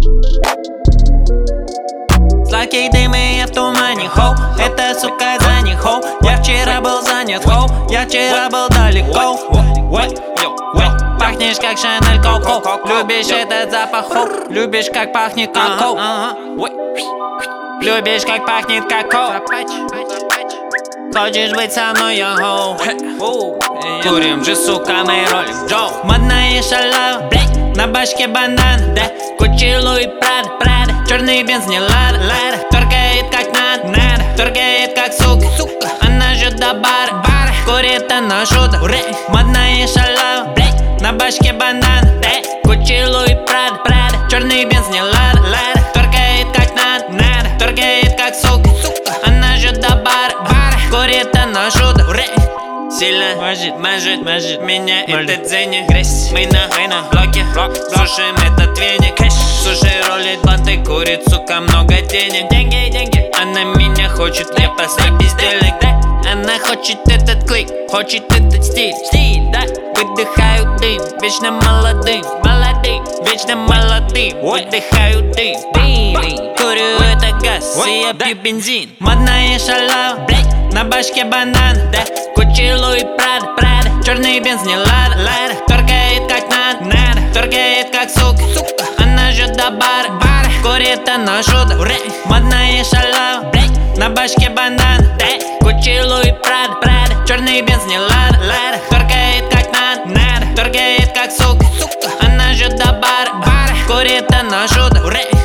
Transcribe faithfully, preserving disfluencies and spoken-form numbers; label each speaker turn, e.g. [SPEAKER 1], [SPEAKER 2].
[SPEAKER 1] Сладкий дым и я в тумане, хоу. Это, сука, за них, хоу. Я вчера был занят, хоу. Я вчера был далеко. Пахнешь как Шанель Коко. Любишь этот запах, хоу. Любишь как пахнет коко. Любишь как пахнет коко. Хочешь быть со мной, я хоу. Курим же, сука, мы ролим Джо. Модная шалава, блядь, на башке бандан, да. Гуччи, Луи, Прада, Прада. Черный бенз не лада, лада. Торгает как надо, надо. Торгает как сука, сука. Она же до бара, бара. Курит она шута, модная шалава, блядь, на башке бандан, да. Гуччи, Луи, Прада, Прада. Черный бенз не лада, лада. Торгает как надо, надо. Торгает как сука, сука. Она же до бара, бара. Курит она шута, сильно мажет, мажет, мажет меня этот зенит. Грязь, мы на, мы на блоке, блок. Слушаем этот веник, кэш. Слушай, ролит банты, курит, сука, много денег. Деньги, деньги. Она меня хочет, я поставь бездельник, да. Она хочет этот клик, хочет этот стиль, стиль, да. Выдыхаю дым, вечно молодым, молодым, вечно молодым. Выдыхаю дым, дым. Курю это газ, и я пью бензин. Модная шалава, блядь, на башке банан, да. Гуччи, Луи, Прада, Прада. Черный бенз не лада, лада. Торгает как надо, надо. Торгает как сука, сука. Она же до бара, бара. Курит она шута, модная шалава, блядь, на башке банан, да. Гуччи, Луи, Прада, Прада. Черный бенз не лада, лада. Торгает как надо, надо. Торгает как сука, сука. Она же до бара, бара. Курит она шута,